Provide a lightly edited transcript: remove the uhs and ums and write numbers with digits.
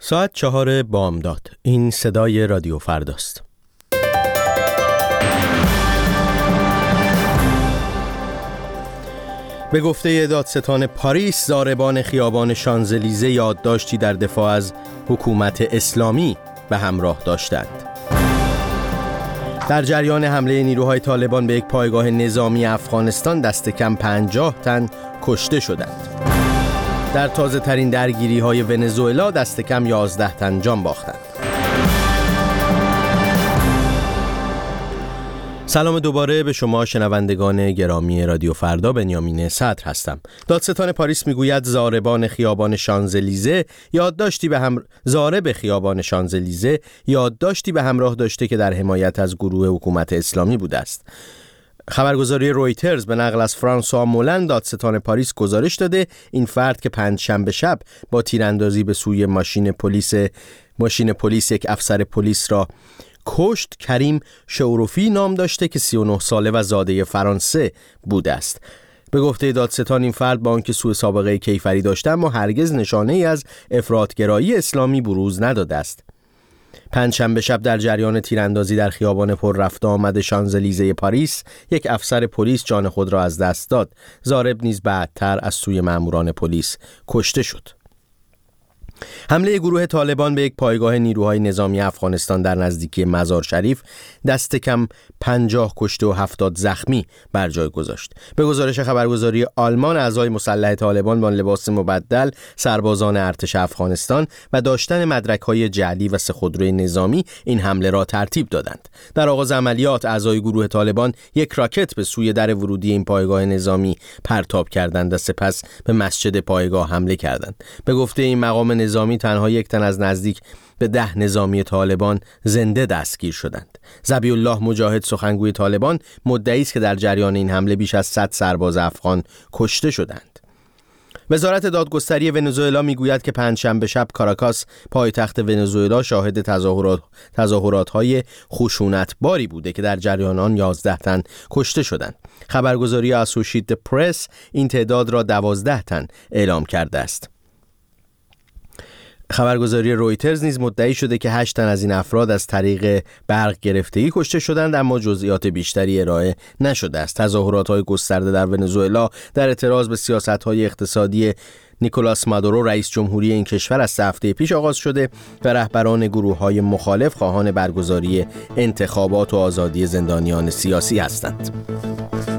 ساعت 4 بامداد. این صدای رادیو فرداست. به گفته دادستان پاریس، ضاربان خیابان شانزلیزه یادداشتی در دفاع از حکومت اسلامی به همراه داشتند. در جریان حمله نیروهای طالبان به یک پایگاه نظامی افغانستان دست کم 50 تن کشته شدند. در تازه ترین درگیری های ونزوئلا دست کم 11 تن جان باختند. سلام دوباره به شما شنوندگان گرامی رادیو فردا. بنیامین صدر هستم. دادستان پاریس میگوید ضارب خیابان شانزلیزه یادداشتی به همراه داشته که در حمایت از گروه حکومت اسلامی بوده است. خبرگزاری رویترز به نقل از فرانسوا مولن دادستان پاریس گزارش داده این فرد که پنجشنبه شب با تیراندازی به سوی ماشین پلیس یک افسر پلیس را کشت، کریم شوروفی نام داشته که 39 ساله و زاده فرانسه بوده است. به گفته دادستان این فرد با آنکه سوء سابقه کیفری داشته اما هرگز نشانه ای از افراطگرایی اسلامی بروز نداده است. پنجشنبه شب در جریان تیراندازی در خیابان پر رفت آمد شانزلیزه پاریس یک افسر پلیس جان خود را از دست داد. ضارب نیز بعدتر از سوی ماموران پلیس کشته شد. حمله گروه طالبان به یک پایگاه نیروهای نظامی افغانستان در نزدیکی مزار شریف دست کم 50 کشته و 70 زخمی بر جای گذاشت. به گزارش خبرگزاری آلمان، اعضای مسلح طالبان با لباس مبدل، سربازان ارتش افغانستان و داشتن مدرک‌های جعلی و 3 خودروی نظامی این حمله را ترتیب دادند. در آغاز عملیات اعضای گروه طالبان یک راکت به سوی در ورودی این پایگاه نظامی پرتاب کردند و سپس به مسجد پایگاه حمله کردند. به گفته این مقام نظامی تنها 1 تن از نزدیک به 10 نظامی طالبان زنده دستگیر شدند. ذبیح الله مجاهد، سخنگوی طالبان، مدعی است که در جریان این حمله بیش از 100 سرباز افغان کشته شدند. وزارت دادگستری ونزوئلا میگوید که پنجشنبه شب کاراکاس، پایتخت ونزوئلا، شاهد تظاهرات‌های خشونت‌باری بوده که در جریان آن 11 تن کشته شدند. خبرگزاری اسوشییتد پرس این تعداد را 12 تن اعلام کرده است. خبرگزاری رویترز نیز مدعی شده که 8 تن از این افراد از طریق برق گرفتگی کشته شدند، اما جزئیات بیشتری ارائه نشده است. تظاهرات‌های گسترده در ونزوئلا در اعتراض به سیاست‌های اقتصادی نیکولاس مادورو، رئیس جمهوری این کشور، از هفته پیش آغاز شده و رهبران گروه‌های مخالف خواهان برگزاری انتخابات و آزادی زندانیان سیاسی هستند.